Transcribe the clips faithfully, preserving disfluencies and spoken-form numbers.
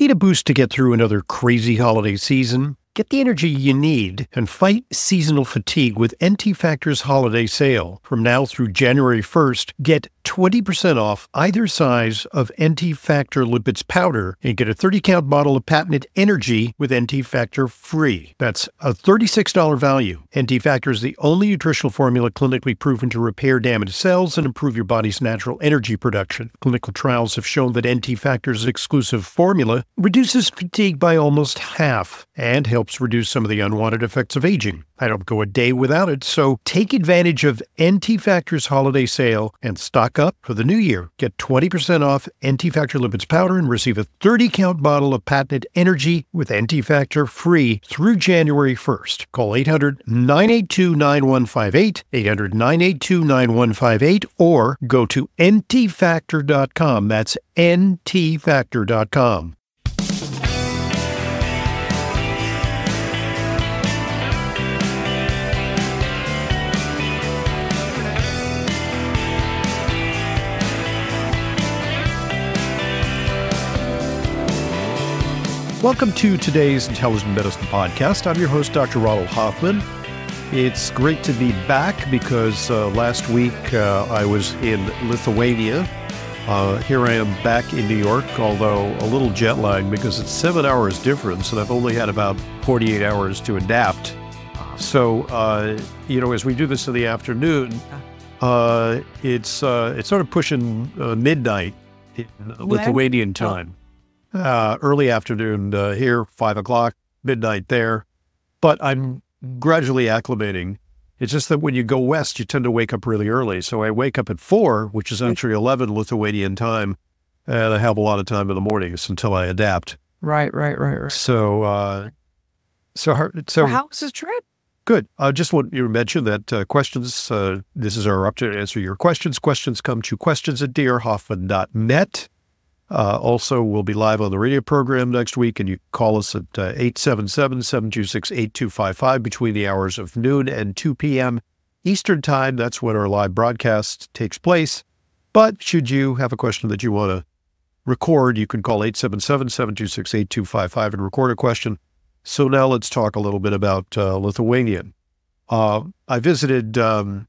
Need a boost to get through another crazy holiday season? Get the energy you need and fight seasonal fatigue with N T Factor's holiday sale. From now through January first, get twenty percent off either size of N T Factor lipids powder and get a thirty count bottle of patented energy with N T Factor free. That's a thirty-six dollars value. N T Factor is the only nutritional formula clinically proven to repair damaged cells and improve your body's natural energy production. Clinical trials have shown that N T Factor's exclusive formula reduces fatigue by almost half and helps reduce some of the unwanted effects of aging. I don't go a day without it, so take advantage of N T Factor's holiday sale and stock up for the new year. Get twenty percent off N T Factor lipids powder and receive a thirty count bottle of patented energy with N T Factor free through January first. Call eight hundred, nine eight two, nine one five eight, eight hundred, nine eight two, nine one five eight, or go to N T factor dot com. That's N T factor dot com. Welcome to today's Intelligent Medicine Podcast. I'm your host, Doctor Ronald Hoffman. It's great to be back because uh, last week uh, I was in Lithuania. Uh, here I am back in New York, although a little jet lagged because it's seven hours difference and I've only had about forty-eight hours to adapt. So, uh, you know, as we do this in the afternoon, uh, it's uh, it's sort of pushing uh, midnight in Lithuanian time. Uh, early afternoon uh, here, five o'clock, midnight there. But I'm gradually acclimating. It's just that when you go west, you tend to wake up really early. So I wake up at four, which is actually eleven Lithuanian time, and I have a lot of time in the mornings until I adapt. Right, right, right, right. So, uh, so, so, so how was the trip? Good. I uh, just want you to mention that uh, questions, uh, this is our opportunity to answer your questions. Questions come to questions at d r hoffman dot net. Uh, also, we'll be live on the radio program next week, and you can call us at uh, eight seven seven, seven two six, eight two five five between the hours of noon and two p.m. Eastern Time. That's when our live broadcast takes place. But should you have a question that you want to record, you can call eight seven seven, seven two six, eight two five five and record a question. So now let's talk a little bit about uh, Lithuania. Uh, I visited um,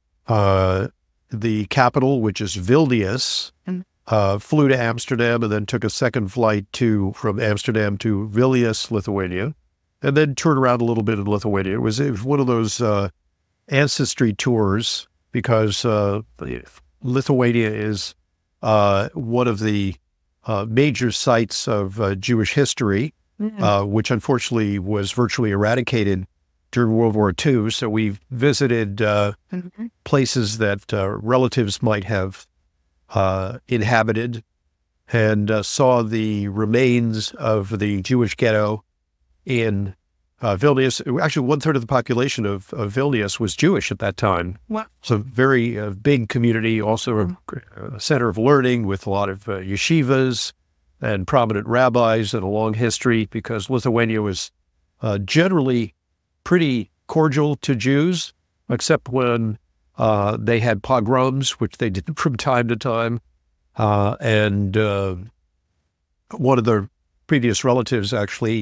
uh, the capital, which is Vilnius. Mm. Uh, flew to Amsterdam and then took a second flight to from Amsterdam to Vilnius, Lithuania, and then toured around a little bit in Lithuania. It was, it was one of those uh, ancestry tours because uh, Lithuania is uh, one of the uh, major sites of uh, Jewish history, mm-hmm. uh, which unfortunately was virtually eradicated during World War Two. So we visited uh, mm-hmm. places that uh, relatives might have Uh, inhabited and uh, saw the remains of the Jewish ghetto in uh, Vilnius. Actually, one third of the population of, of Vilnius was Jewish at that time. Wow. It's a very uh, big community, also a, a center of learning with a lot of uh, yeshivas and prominent rabbis and a long history because Lithuania was uh, generally pretty cordial to Jews, except when Uh, they had pogroms, which they did from time to time. Uh, and uh, one of the previous relatives actually,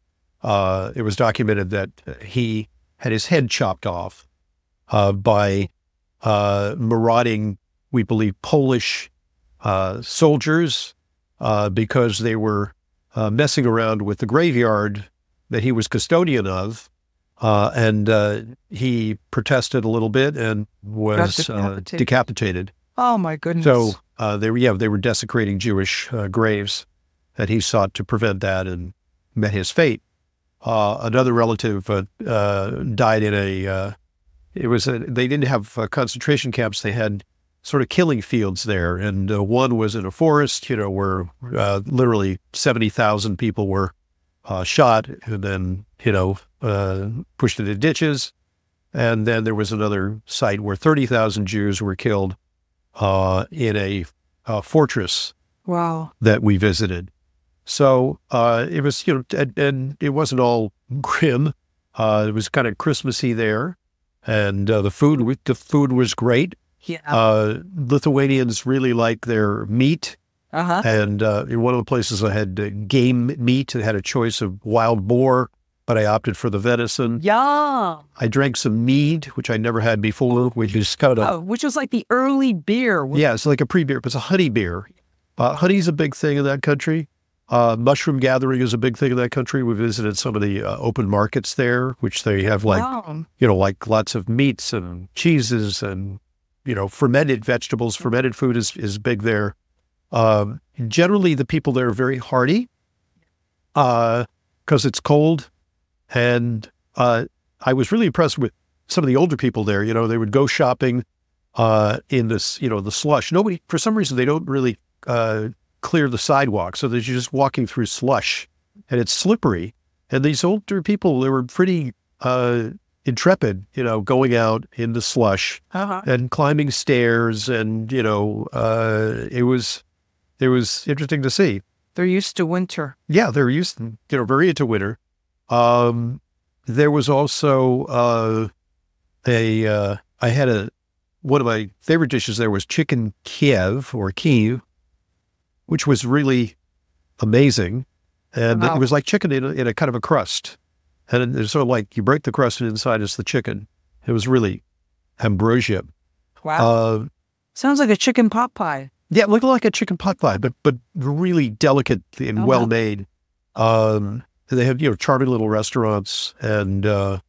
uh, it was documented that he had his head chopped off uh, by uh, marauding, we believe, Polish uh, soldiers uh, because they were uh, messing around with the graveyard that he was custodian of. Uh, and uh, he protested a little bit and was decapitated. Uh, decapitated. Oh my goodness! So uh, they were, yeah, they were desecrating Jewish uh, graves, and he sought to prevent that and met his fate. Uh, another relative uh, uh, died in a. Uh, it was a, they didn't have uh, concentration camps; they had sort of killing fields there, and uh, one was in a forest, you know, where uh, literally seventy thousand people were uh, shot, and then you know. Uh, pushed into ditches. And then there was another site where thirty thousand Jews were killed uh, in a, a fortress wow. that we visited. So uh, it was, you know, and, and it wasn't all grim. Uh, it was kind of Christmassy there. And uh, the food the food was great. Yeah. Uh, Lithuanians really like their meat. Uh-huh. And uh, in one of the places I had uh, game meat. I had a choice of wild boar, but I opted for the venison. Yeah. I drank some mead, which I never had before, which is kind of, Oh, which was like the early beer. yeah, it's like a pre-beer, but it's a honey beer. Uh, honey's a big thing in that country. Uh, mushroom gathering is a big thing in that country. We visited some of the uh, open markets there, which they have like, Wow. you know, like lots of meats and cheeses and, you know, fermented vegetables. Fermented food is, is big there. Um, generally, the people there are very hardy because uh, it's cold. And uh, I was really impressed with some of the older people there. You know, they would go shopping uh, in this, you know, the slush. Nobody, for some reason, they don't really uh, clear the sidewalk. So that you're just walking through slush and it's slippery. And these older people, they were pretty uh, intrepid, you know, going out in the slush Uh-huh. and climbing stairs. And, you know, uh, it was, it was interesting to see. They're used to winter. Yeah, they're used, you know, very into winter. Um, there was also uh, a, uh, I had a, one of my favorite dishes there was chicken Kiev or Kiev, which was really amazing. And Wow. it was like chicken in a, in a kind of a crust. And it's sort of like you break the crust and inside is the chicken. It was really ambrosia. Wow. Uh, Sounds like a chicken pot pie. yeah, it looked like a chicken pot pie, but, but really delicate and Oh, wow. well made. Um, they have, you know, charming little restaurants and uh,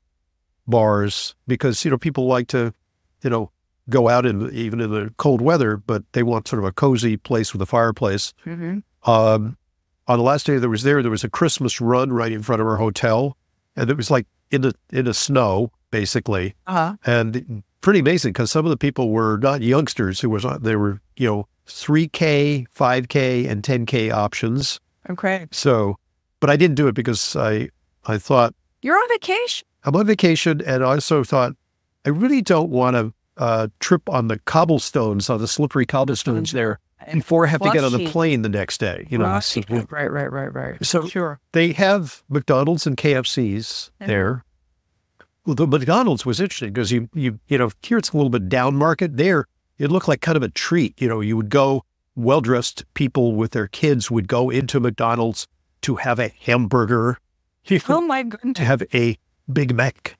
bars because, you know, people like to, you know, go out in even in the cold weather, but they want sort of a cozy place with a fireplace. Mm-hmm. Um, on the last day that I was there, there was a Christmas run right in front of our hotel, and it was like in the in the snow, basically, Uh-huh. and pretty amazing because some of the people were not youngsters. Who was they were you know three K, five K, and ten K options. Okay. So, but I didn't do it because I I thought You're on vacation. I'm on vacation, and I also thought I really don't want to uh, trip on the cobblestones, on the slippery cobblestones there before I have to get on the Flushy. plane the next day. You know, Right, right, right, right, right. So- sure. they have McDonald's and K F Cs Mhm. there. Well, the McDonald's was interesting because you, you, you know, here it's a little bit down market. There, it looked like kind of a treat. You know, you would go, well-dressed people with their kids would go into McDonald's to have a hamburger, Oh my to goodness. have a Big Mac,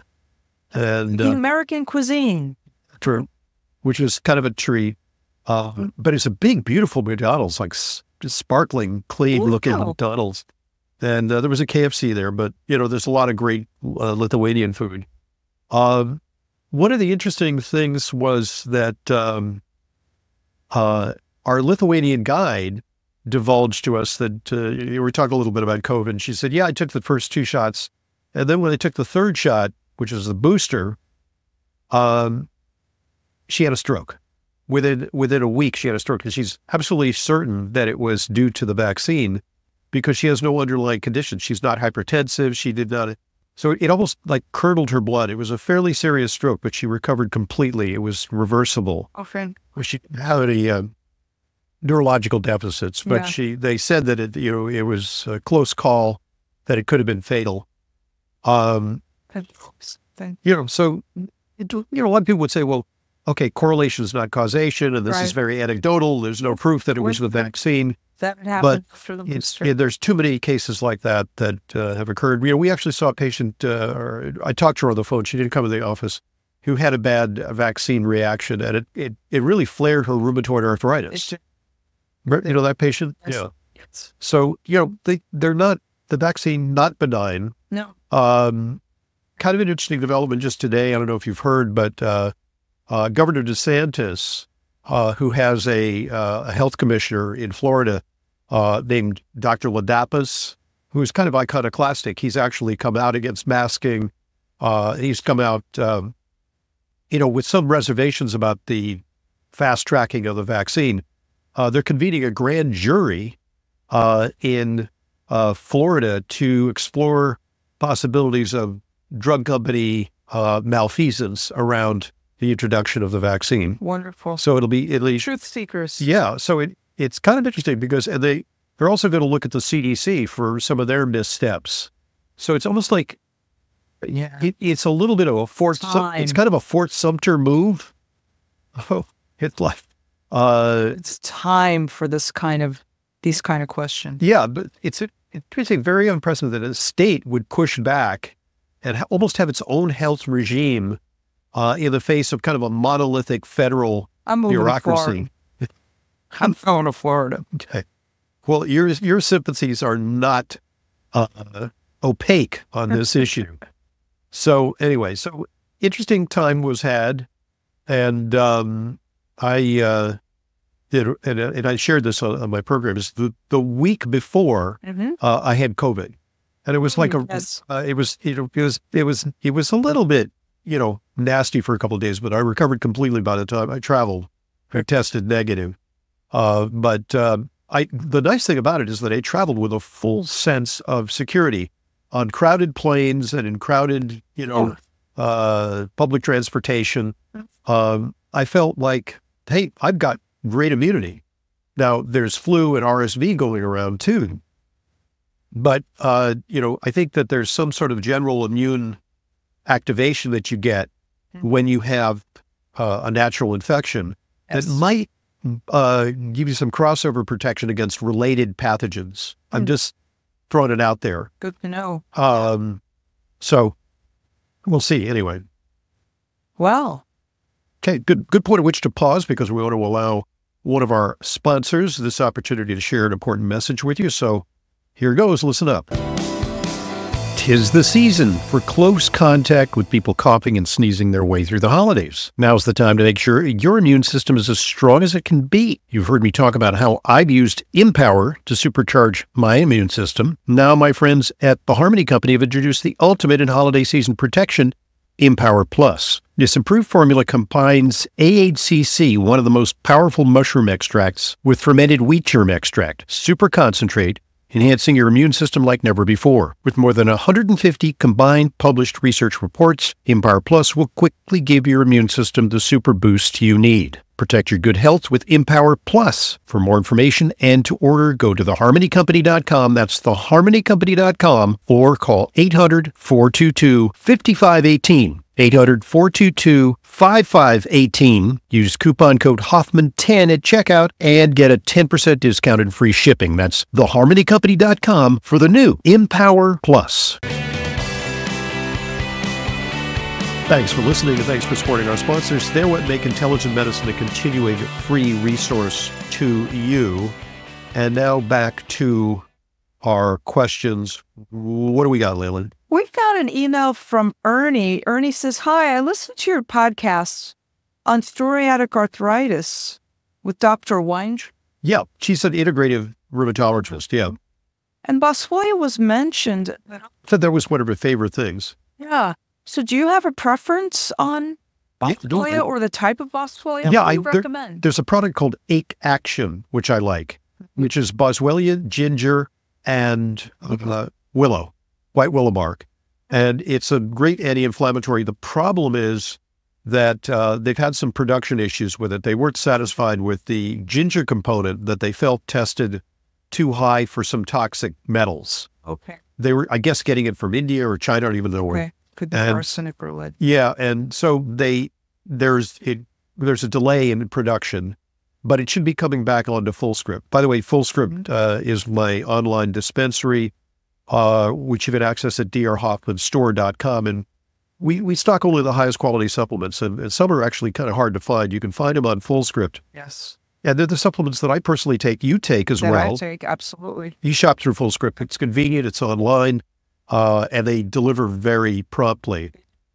and The uh, American cuisine. true, which was kind of a treat. Uh, but it's a big, beautiful McDonald's, like s- just sparkling, clean-looking Wow. McDonald's. And uh, there was a K F C there, but, you know, there's a lot of great uh, Lithuanian food. Um, one of the interesting things was that um, uh, our Lithuanian guide divulged to us that uh, we were talking a little bit about COVID. And she said, yeah, I took the first two shots. And then when I took the third shot, which was the booster, um, she had a stroke. Within within a week, she had a stroke, and she's absolutely certain that it was due to the vaccine because she has no underlying condition. She's not hypertensive. She did not. So it almost like curdled her blood. It was a fairly serious stroke, but she recovered completely. It was reversible. Okay. She had any uh, neurological deficits, but Yeah. she they said that it you know it was a close call, that it could have been fatal. Um, Then- you know, so it, you know, a lot of people would say, well, okay, correlation is not causation, and this is Right. very anecdotal. There's no proof that it was the vaccine. That would happen for the It's, booster. yeah, there's too many cases like that that uh, have occurred. You know, we actually saw a patient, uh, or I talked to her on the phone. She didn't come to the office, who had a bad uh, vaccine reaction, and it, it, it really flared her rheumatoid arthritis. It's just- Right, you know that patient? Yes. Yeah. it's- So, you know, they, they're not, the vaccine, not benign. No. Um, kind of an interesting development just today. I don't know if you've heard, but uh, uh, Governor DeSantis, uh, who has a, uh, a health commissioner in Florida uh, named Doctor Ladapis, who's kind of iconoclastic. He's actually come out against masking. Uh, he's come out, um, you know, with some reservations about the fast tracking of the vaccine. Uh, they're convening a grand jury uh, in uh, Florida to explore possibilities of drug company uh, malfeasance around the introduction of the vaccine. Wonderful. So it'll be it'll be Truth seekers. yeah. So it it's kind of interesting because and they they're also going to look at the C D C for some of their missteps. So it's almost like Yeah. it, it's a little bit of a Fort Sum- Time. it's kind of a Fort Sumter move. Oh, it's like Uh, It's time for this kind of these kind of questions. yeah, but it's interesting, very impressive that a state would push back and ha- almost have its own health regime uh, in the face of kind of a monolithic federal I'm moving to bureaucracy. Florida. I'm going to Florida. Okay. Well, your your sympathies are not uh, opaque on this issue. So anyway, so interesting time was had, and um, I uh, did, and, and I shared this on, on my program. Is the the week before Mm-hmm. uh, I had COVID, and it was like a Yes. uh, it was you know it was it was it was a little bit you know nasty for a couple of days, but I recovered completely by the time I traveled. I tested negative. Uh, but um, I, the nice thing about it is that I traveled with a full sense of security on crowded planes and in crowded, you know, uh, public transportation. Um, I felt like, hey, I've got great immunity. Now, there's flu and R S V going around too. But, uh, you know, I think that there's some sort of general immune activation that you get when you have uh, a natural infection Yes. that might uh, give you some crossover protection against related pathogens. I'm Hmm. just throwing it out there. Good to know. Um, so we'll see anyway. Well, Okay, good good point at which to pause because we want to allow one of our sponsors this opportunity to share an important message with you. So here goes. Listen up. 'Tis the season for close contact with people coughing and sneezing their way through the holidays. Now's the time to make sure your immune system is as strong as it can be. You've heard me talk about how I've used Empower to supercharge my immune system. Now my friends at the Harmony Company have introduced the ultimate in holiday season protection, Empower Plus. This improved formula combines A H C C, one of the most powerful mushroom extracts, with fermented wheat germ extract, super concentrate, enhancing your immune system like never before. With more than one hundred fifty combined published research reports, Empower Plus will quickly give your immune system the super boost you need. Protect your good health with Empower Plus. For more information and to order, go to the harmony company dot com. That's the harmony company dot com or call eight hundred, four two two, five five one eight. eight hundred, four two two, five five one eight. Use coupon code Hoffman ten at checkout and get a ten percent discount and free shipping. That's the harmony company dot com for the new Empower Plus. Thanks for listening and thanks for supporting our sponsors. They're what make intelligent medicine a continuing free resource to you. And now back to our questions. What do we got, Leland? we got an email from Ernie. Ernie says, "Hi, I listened to your podcast on psoriatic arthritis with Doctor Weinge, Yeah, she's an integrative rheumatologist. Yeah. and Boswellia was mentioned." Said that was one of her favorite things. Yeah. So do you have a preference on Yeah, Boswellia no, or the type of Boswellia? Yeah, what do you I- there- recommend? There's a product called Ache Action, which I like, which is boswellia, ginger, and uh, willow, white willow bark. And it's a great anti-inflammatory. The problem is that uh, they've had some production issues with it. They weren't satisfied with the ginger component that they felt tested too high for some toxic metals. Okay. They were, I guess, getting it from India or China. I don't even know where. Okay. Could be And- arsenic or lead. Yeah, and so they there's it there's a delay in production, but it should be coming back onto FullScript. By the way, FullScript uh, is my online dispensary, uh, which you can access at d r hoffman store dot com, and we we stock only the highest quality supplements, and, and some are actually kind of hard to find. You can find them on FullScript, Yes. and they're the supplements that I personally take. You take as That well. I take, absolutely. You shop through FullScript. It's convenient. It's online, uh, and they deliver very promptly.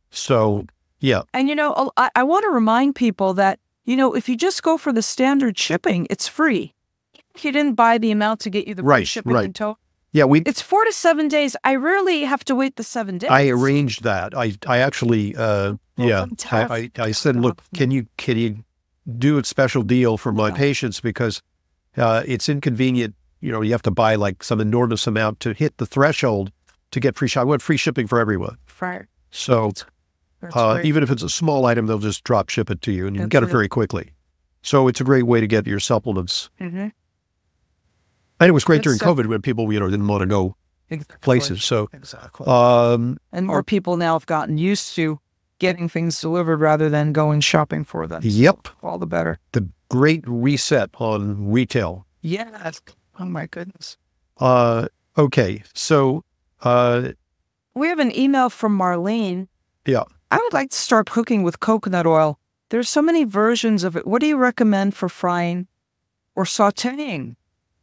So, yeah. And, you know, I, I want to remind people that, you know, if you just go for the standard shipping, it's free. If you didn't buy the amount to get you the free Right, shipping right. in tow, Yeah, we. it's four to seven days. I rarely have to wait the seven days. I arranged that. I I actually, uh, Well, yeah. I, fantastic. I I said, look, can you can you do a special deal for my Yeah. patients because uh, it's inconvenient. You know, you have to buy like some enormous amount to hit the threshold to get free shipping. I want free shipping for everyone. Fire. So That's uh, great. even if it's a small item, they'll just drop ship it to you, and you That's get it it. very quickly. So it's a great way to get your supplements. Mhm. And it was great during It's, uh, COVID when people, you know, didn't want to go Exactly. places. So, Exactly. um, And more people now have gotten used to getting things delivered rather than going shopping for them. yep. All the better. The great reset on retail. Yes. Oh my goodness. Uh, okay, so uh, We have an email from Marlene. yeah, I would like to start cooking with coconut oil. There's so many versions of it. What do you recommend for frying or sauteing?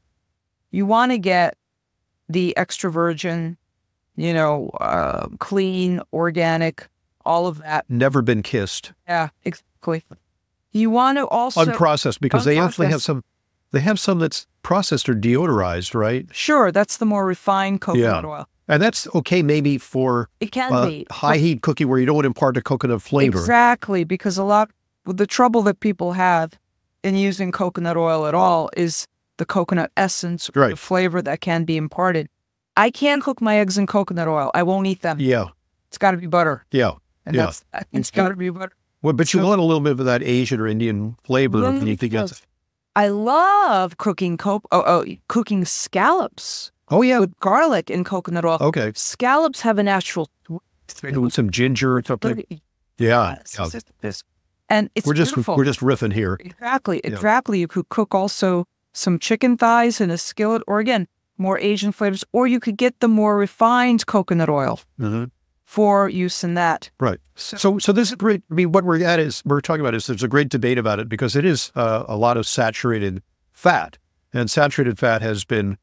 You want to get the extra virgin, you know, uh, clean, organic, all of that. never been kissed, Yeah, exactly. You want to also unprocessed, because they actually have unprocessed. some. They have some that's processed or deodorized, right? Sure, that's the more refined coconut Yeah. oil. And that's okay, maybe for It can uh, be high heat cooking where you don't want to impart a coconut flavor. Exactly, because a lot the trouble that people have in using coconut oil at all is the coconut essence or Right. the flavor that can be imparted. I can't cook my eggs in coconut oil. I won't eat them. Yeah, It's got to be butter, yeah. and Yeah. that's it's got to be butter. Well, but you So- want a little bit of that Asian or Indian flavor Well, underneath the yes. I love cooking co- oh, oh cooking scallops Oh yeah. with garlic and coconut oil. Okay. Scallops have a natural With some ginger or something. Yeah. yeah. and it's We're just beautiful. we're just riffing here. Exactly, Yeah. exactly. You could cook also some chicken thighs in a skillet, or again, more Asian flavors, or you could get the more refined coconut oil Mhm. for use in that. Right. So, so this is great. I mean, what we're at is we're talking about is there's a great debate about it because it is uh, a lot of saturated fat, and saturated fat has been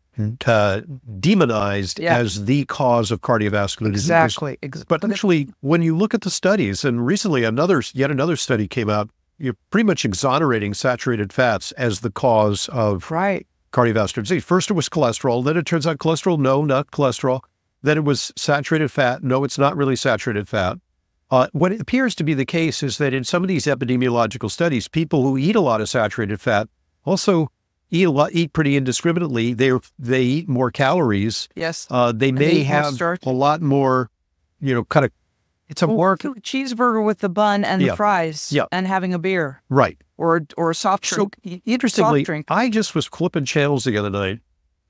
uh, demonized Yeah. as the cause of cardiovascular disease. Exactly. Ex- But actually, when you look at the studies, and recently another, yet another study came out, you're pretty much exonerating saturated fats as the cause of right. cardiovascular disease. First, it was cholesterol. Then it turns out cholesterol, no, not cholesterol. Then it was saturated fat. No, it's not really saturated fat. Uh, what it appears to be the case is that in some of these epidemiological studies, people who eat a lot of saturated fat also eat a lot, eat pretty indiscriminately. They they eat more calories. Yes. Uh, they they may eat more have starch. a lot more, you know, kind of. It's a Well, work, do a cheeseburger with the bun and Yeah. the fries, Yeah. and having a beer right. or or a soft So drink. Y- interestingly, soft drink. I just was flipping channels the other night,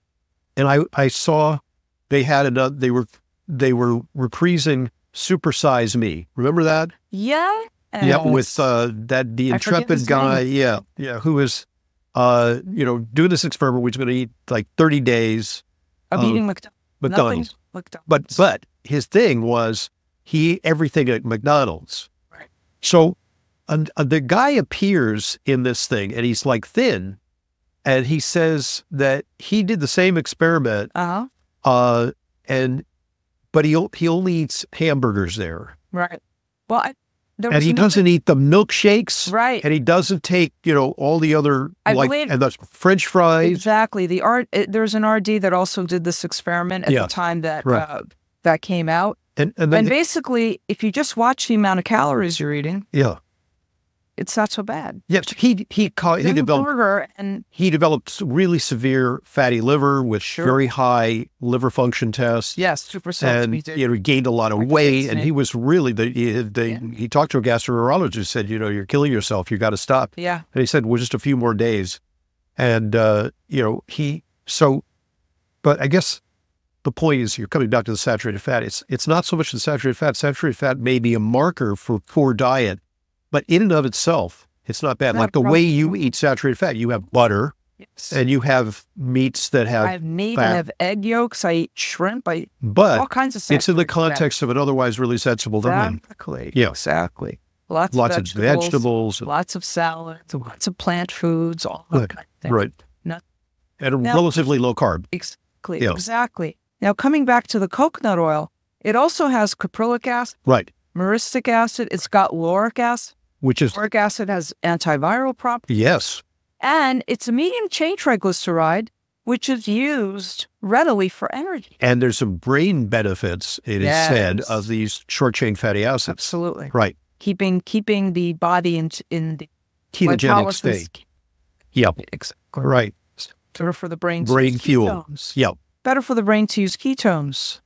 and I I saw they had another. They were they were reprising Super Size Me. Remember that? Yeah. Yeah, with uh, that the I forget intrepid his guy. name. Yeah, yeah, who was, uh, you know, doing this experiment. We're going to eat like thirty days of um, eating McDonald's. McDonald's. McDonald's. But but his thing was he ate everything at McDonald's. Right. So and, uh, the guy appears in this thing, and he's like thin, and he says that he did the same experiment, Uh-huh. uh, and but he o- he only eats hamburgers there, Right. Well, I, there and was he another- doesn't eat the milkshakes, Right. and he doesn't take you know all the other I like believe- and the French fries. Exactly. The art. It, there's an R D that also did this experiment at Yeah. the time that Right. uh, that came out. And and then And basically, if you just watch the amount of calories you're eating, yeah, it's not so bad. yeah, he he caught, he Then a developed burger and he developed really severe fatty liver with Sure. very high liver function tests. yes, super And salty. you know, he gained a lot of I can weight, taste and it. he was really the he, they, Yeah. he talked to a gastroenterologist, said, you know, you're killing yourself, you got to stop. Yeah. And he said, well, just a few more days, and uh, you know, he so, but I guess the point is, you're coming back to the saturated fat. It's it's not so much the saturated fat. Saturated fat may be a marker for poor diet, but in and of itself, it's not bad. Not like a the problem. way you eat saturated fat, you have butter, Yes. and you have meats that have, I have meat. fat. I have egg yolks. I eat shrimp. I eat but all kinds of. it's in the saturated fat. context of an otherwise really sensible diet. Exactly. Yeah. Exactly. Lots, Lots of of vegetables. vegetables, Lots of salads. Lots of plant foods. All that Right. kind of thing. right? No- And Now- relatively low carb. Exactly. Yeah. Exactly. Now, coming back to the coconut oil, it also has caprylic acid, Right. myristic acid. It's got lauric acid. Which is, Lauric acid has antiviral properties, yes, and it's a medium chain triglyceride, which is used readily for energy. and there's some brain benefits, it is said, Yes. of these short chain fatty acids. Absolutely. Right. Keeping keeping the body in in the Ketogenic lipolysis. state. Yep. Exactly. Right. Better for the brain. to Brain use fuel. ketones. Yep. Better for the brain to use ketones.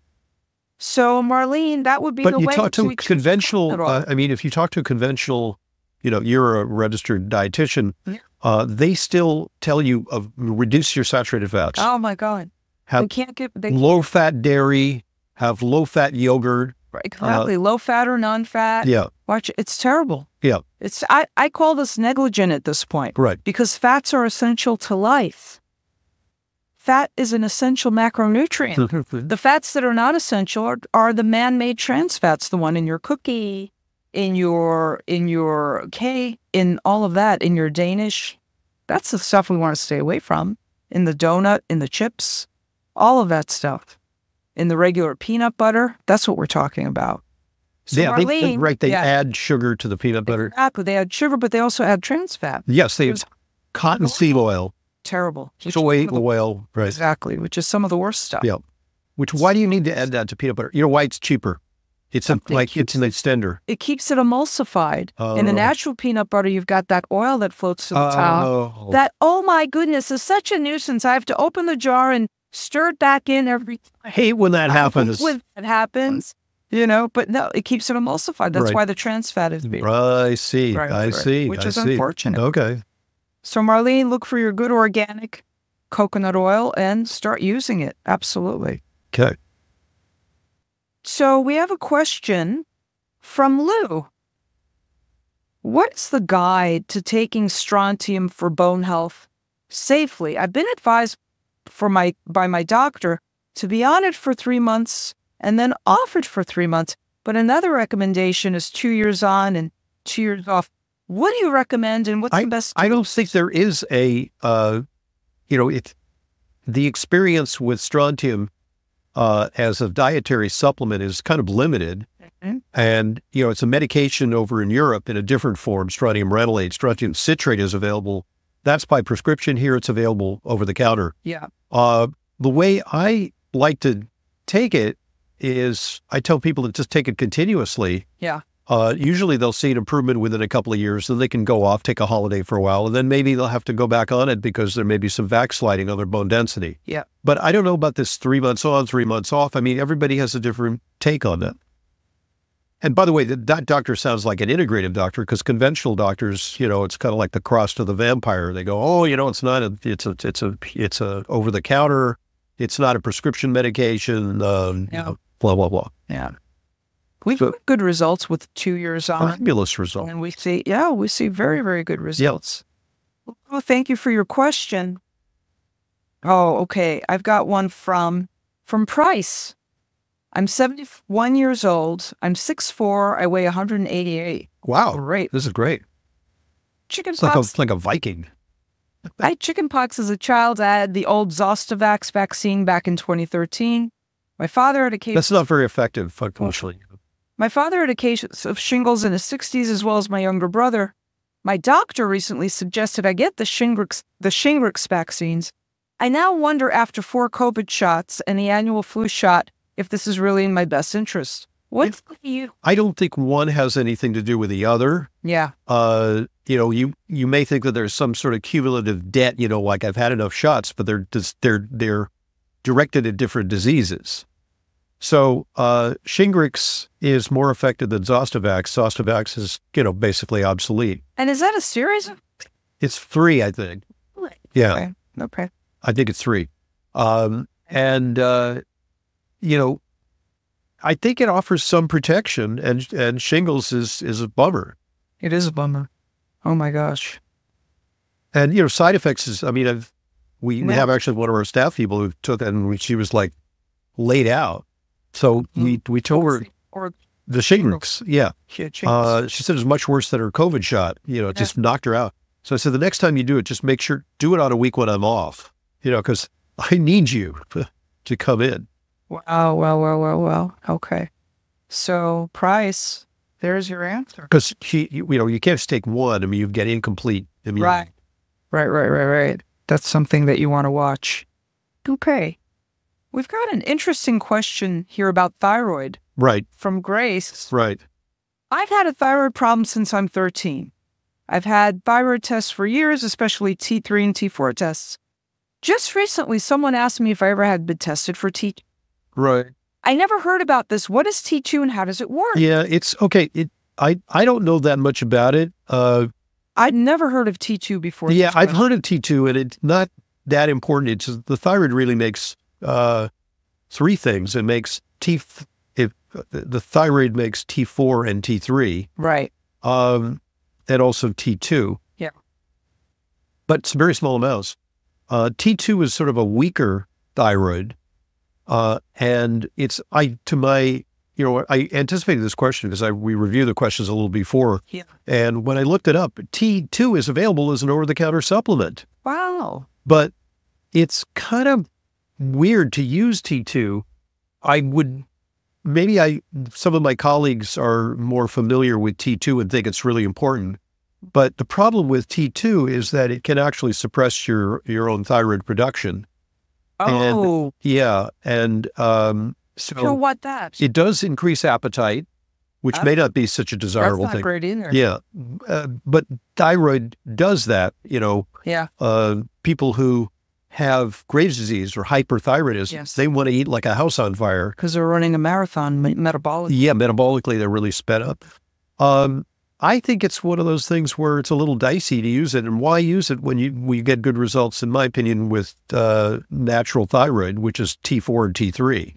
So, Marlene, that would be But the you way talk to to conventional, coconut oil. uh, I mean, if you talk to a conventional, you know, you're a registered dietitian, Yeah. uh, they still tell you of reduce your saturated fats. Oh my God! Have They can't get they low fat dairy, have low fat yogurt. exactly low fat or non fat. Yeah. Watch it. It's terrible. Yeah. It's I, I call this negligent at this point. Right. Because fats are essential to life. Fat is an essential macronutrient. The fats that are not essential are, are the man-made trans fats, the one in your cookie, in your in your cake, in all of that, in your Danish. That's the stuff we want to stay away from. In the donut, in the chips, all of that stuff. In the regular peanut butter, that's what we're talking about. So yeah, Marlene, they, right. They yeah, add sugar to the peanut butter. exactly. They add sugar, but they also add trans fat. Yes, they have cottonseed oil, Terrible. Which soy is some of the- oil, right? Exactly, which is some of the worst stuff. Yeah. Which, why do you need to add that to peanut butter? You know why it's cheaper? It's a, Something like it's an extender. It keeps it emulsified. In the Oh. natural peanut butter, you've got that oil that floats to the top. Oh, That, oh my goodness, is such a nuisance. I have to open the jar and stir it back in every I hate when that happens. When that happens, you know, but no, it keeps it emulsified. That's Right. why the trans fat is big. I see. Right, I right. see. Which I is see. unfortunate. Okay. So Marlene, look for your good organic coconut oil and start using it. Absolutely. Okay. So we have a question from Lou. What's the guide to taking strontium for bone health safely? I've been advised for my by my doctor to be on it for three months and then off it for three months. But another recommendation is two years on and two years off. What do you recommend, and what's I, the best? I don't think there is a, uh, you know, it, the experience with strontium uh, as a dietary supplement is kind of limited. Mm-hmm. And, you know, it's a medication over in Europe in a different form, strontium ranelate. Strontium citrate is available. That's by prescription. Here it's available over the counter. Yeah. Uh, the way I like to take it is I tell people to just take it continuously. Yeah. Uh, usually they'll see an improvement within a couple of years, then they can go off, take a holiday for a while, and then maybe they'll have to go back on it because there may be some backsliding on their bone density. Yeah. But I don't know about this three months on, three months off. I mean, everybody has a different take on that. And by the way, that, that doctor sounds like an integrative doctor, because conventional doctors, you know, it's kind of like the cross to the vampire. They go, oh, you know, it's not a, it's a, it's a, it's a over the counter. It's not a prescription medication. Um, Yeah. you know, blah, blah, blah. Yeah. We've So- got good results with two years on. Fabulous result. And we see, yeah, we see very, very good results. Well, thank you for your question. Oh, okay. I've got one from from Price. I'm seventy-one years old. I'm six foot four. I weigh one hundred eighty-eight. Wow. Great. This is great. Chicken It's like a, pox. it's like a Viking. I had chicken pox as a child. I had the old Zostavax vaccine back in twenty thirteen. My father had a case. That's not very effective, unfortunately. My father had a case of shingles in his sixties, as well as my younger brother. My doctor recently suggested I get the Shingrix, the Shingrix vaccines. I now wonder, after four COVID shots and the annual flu shot, if this is really in my best interest. What do you? I don't think one has anything to do with the other. Yeah, Uh, you know, you you may think that there's some sort of cumulative debt. You know, like I've had enough shots, but they're just, they're they're directed at different diseases. So uh, Shingrix is more effective than Zostavax. Zostavax is, you know, basically obsolete. and is that a series? It's three, I think. Yeah, Okay. Okay. I think it's three. Um, and uh, you know, I think it offers some protection, and and shingles is is a bummer. It is a bummer. Oh my gosh. And you know, side effects is. I mean, I've, we we Yeah. have actually one of our staff people who took that, and she was like laid out. So we we told her Or the Shingrix. Yeah, huge. uh, she said it was much worse than her COVID shot. You know, it just knocked her out. So I said the next time you do it, just make sure do it on a week when I'm off. You know, because I need you to come in. Wow, well, well, well, well. Okay. So, Price, there's your answer. Because she, you, you know, you can't just take one. I mean, you get incomplete immunity. Right. Right, right, right, right. That's something that you want to watch. Okay. We've got an interesting question here about thyroid Right, from Grace. right. I've had a thyroid problem since I'm thirteen. I've had thyroid tests for years, especially T three and T four tests. Just recently, someone asked me if I ever had been tested for T two. Right. I never heard about this. What is T two and how does it work? Yeah, it's okay. It, I, I don't know that much about it. Uh, I'd never heard of T two before. yeah, this I've question. heard of T two, and it's not that important. It's the thyroid really makes uh, three things. It makes T if the the thyroid makes T four and T three, Right. um, and also T two. Yeah. But it's very small amounts. Uh, T two is sort of a weaker thyroid, uh, and it's I to my you know I anticipated this question because I we reviewed the questions a little before, Yeah. and when I looked it up, T two is available as an over-the-counter supplement, Wow. but it's kind of weird to use T two. I would maybe I some of my colleagues are more familiar with T two and think it's really important. But the problem with T two is that it can actually suppress your, your own thyroid production. Oh, And, yeah. And um, you know so what? That it does increase appetite, which Oh. may not be such a that's desirable not thing. great either. Yeah. Uh, but thyroid does that. You know, Yeah. uh, people who have Graves' disease or hyperthyroidism, Yes. they want to eat like a house on fire. Because they're running a marathon me- metabolic. Yeah, metabolically, they're really sped up. Um, I think it's one of those things where it's a little dicey to use it. And why use it when you we get good results, in my opinion, with uh, natural thyroid, which is T four and T three.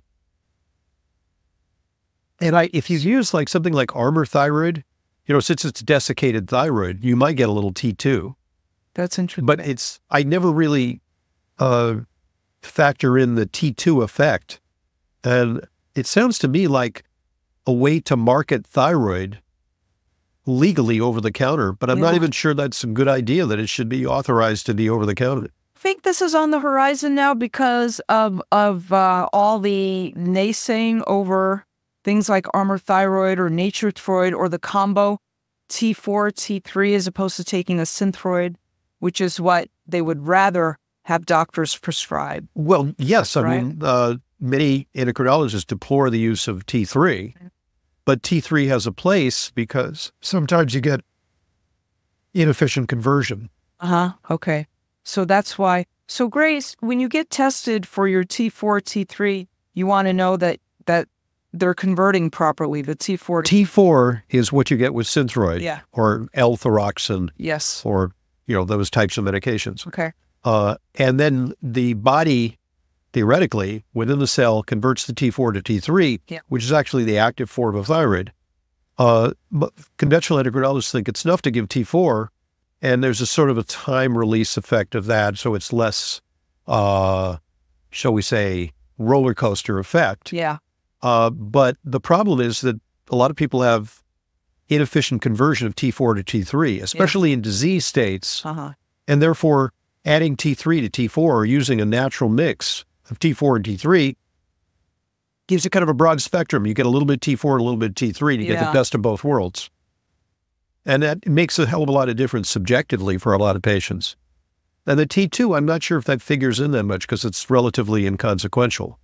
And I, if you use like something like Armour thyroid, you know, since it's desiccated thyroid, you might get a little T two. That's interesting. But it's, I never really uh, factor in the T two effect. And it sounds to me like a way to market thyroid legally over the counter, but I'm not Yeah. even sure that's a good idea that it should be authorized to be over the counter. I think this is on the horizon now because of of uh, all the naysaying over things like Armour thyroid or Nature thyroid or the combo T four, T three, as opposed to taking a synthroid, which is what they would rather have doctors prescribe. Well, yes, I Right. mean, uh, many endocrinologists deplore the use of T three, but T three has a place because sometimes you get inefficient conversion. Uh huh. Okay. So that's why. So Grace, when you get tested for your T four, T three, you want to know that that they're converting properly. The T four. to T four is what you get with Synthroid Yeah. or L-thyroxine Yes. or, you know, those types of medications. Okay. Uh, and then the body, theoretically, within the cell, converts the T four to T three, Yeah. which is actually the active form of thyroid. Uh, but conventional endocrinologists think it's enough to give T four, and there's a sort of a time release effect of that, so it's less, uh, shall we say, roller coaster effect. Yeah. Uh, but the problem is that a lot of people have inefficient conversion of T four to T three, especially in disease states, Uh huh. and therefore adding T three to T four or using a natural mix of T four and T three gives you kind of a broad spectrum. You get a little bit T four and a little bit T three to get Yeah. the best of both worlds. And that makes a hell of a lot of difference subjectively for a lot of patients. And the T two, I'm not sure if that figures in that much because it's relatively inconsequential,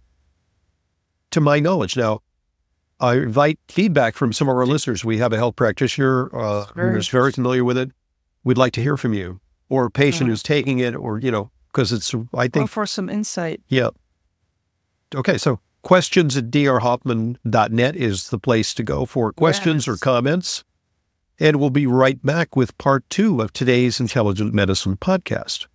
to my knowledge. Now, I invite feedback from some of our listeners. We have a health practitioner uh, Very who's very familiar with it. We'd like to hear from you, or a patient Mhm. who's taking it, or, you know, because it's, I Well, think, for some insight. yeah. Okay, so questions at d r hoffman dot net is the place to go for questions or Yes. comments. And we'll be right back with part two of today's Intelligent Medicine podcast.